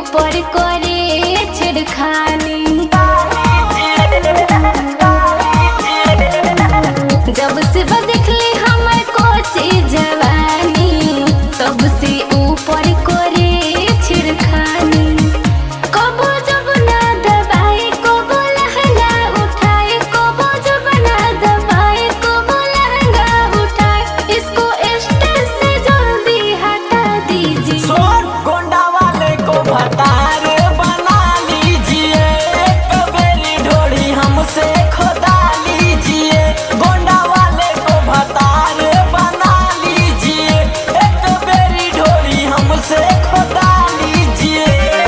ऊपर करे छिड़खानी। जब से देखली हमर कोची जवानी तब से ऊपर करे छिड़खानी। कबो जब ना दबाए कबो लहंगा उठाए, कबो जब ना दबाए कबो लहंगा उठाए। इसको स्टेज से जल्दी हटा दीजिए। गोंडा वाले को भतार बना लीजिए, कबेरी ढोड़ी हमसे खोदा लीजिए। गोंडा वाले को भतार बना लीजिए, कबेरी ढोड़ी हमसे खोदा लीजिए।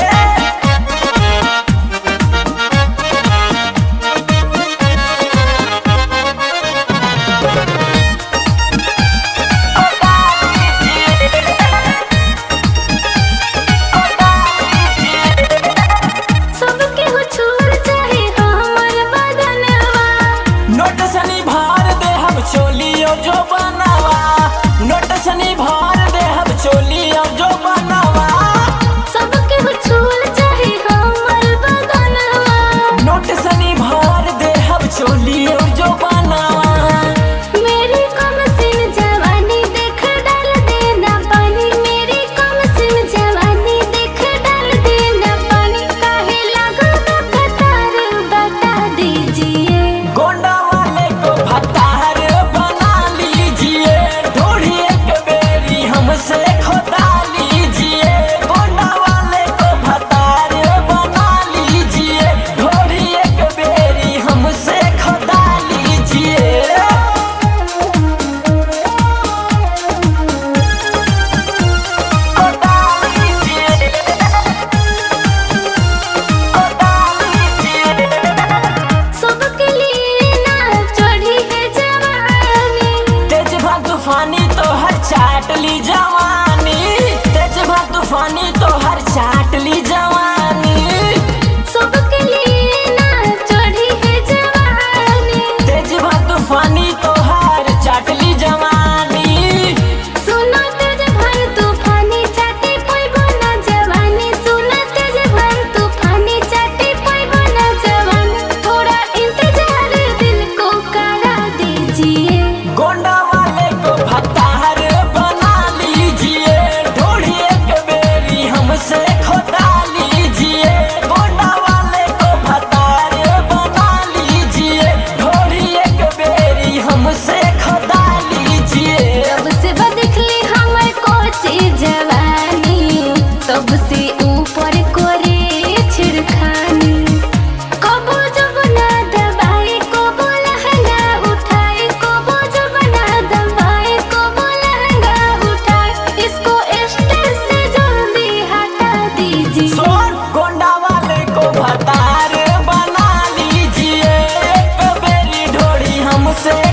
सबके हो छोड़ चाहे हमर बदनवा। नोट सनी भार दे हम चोलियो जो बनावा, नोट सनी भार दे हम चोलियो जो बनावा। सबके हो छोड़ चाहे हमर बदनवा। नोट सनी भार दे हम चोलियो जो बनावा। मेरी कम सिन जवानी देख डाल देना पानी, मेरी कम सिन जवानी देख डाल देना पानी। काहे लागल बा कतार बता दीजिए। गोंडा वाले को भतार बना लीजिए, ढोड़ी एक बेरी हमसे खोदा लीजिए। गोंडा वाले को भतार बना लीजिए, ढोड़ी एक बेरी हमसे खोदा लीजिए। खोदा लीजिए, खोदा लीजिए। सबके लिए ना चढ़ी है जवानी। तेज भा तूफानी तो हर चाट ली जवानी, तेज भा तूफानी तो हर चाट ली जवानी। सबके लिए ना चढ़ी है जवानी। तेज भा तूफानी तो हर चाट ली जवानी। सुनो तेज भर तूफानी चाटे पैबो ना जवानी। सुनो तेज भर तूफानी चाटे पैबो ना जवानी। थोड़ा इंतजार दिल को करा दीजिए। गोंडा वाले को भतार बना लीजिए, ढोड़ी एक बेरी हमसे खोदा लीजिए। गोंडा वाले को भतार बना लीजिए, ढोड़ी एक बेरी हमसे खोदा लीजिए। जब से देखली हमर कोची जवानी तब से ऊपर करे छिड़खानी। कबो जब ना दबाए कबो लहंगा उठाए, कबो जब ना दबाए कबो लहंगा उठाए। इसको स्टेज से जल्दी हटा दीजिए। गोंडा वाले को भतार बना लीजिए, कबेरी ढोड़ी हमसे